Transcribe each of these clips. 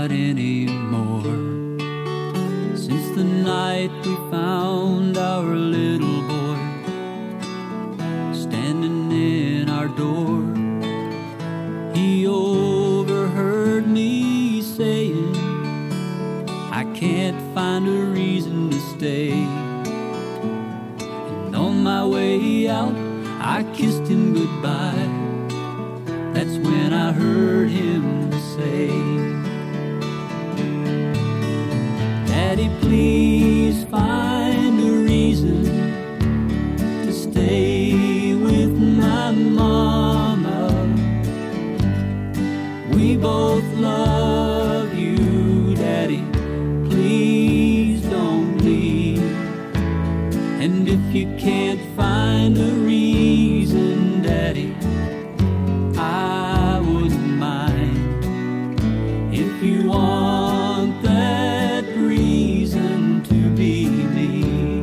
not anymore. Since the night we found our little boy standing in our door, he overheard me saying, I can't find a reason to stay. And on my way out, I kissed him goodbye. That's when I heard him say, Daddy, please find a reason to stay with my mama. We both love you, Daddy. Please don't leave. And if you can't find a reason, Daddy, I wouldn't mind. If you want that reason to be me.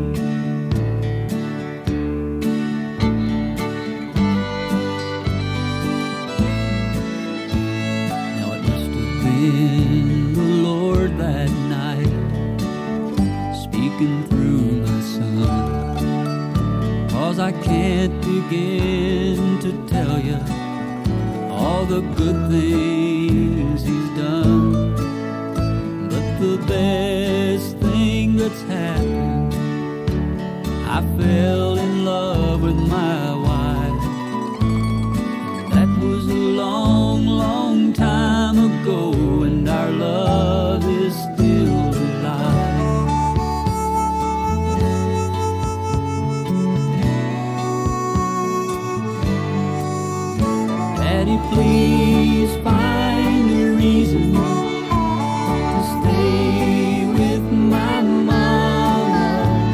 Now it must have been the Lord that night speaking through my son, 'cause I can't begin to tell you all the good things he's done. But the best thing that's happened, I fell in love with my wife. That was a long, long time ago, and our love is still alive. Daddy, please find a reason to stay with my mama.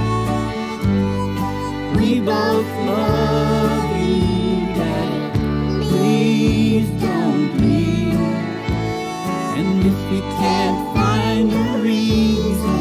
We both love you, Daddy. Please don't leave. And if you can't find a reason,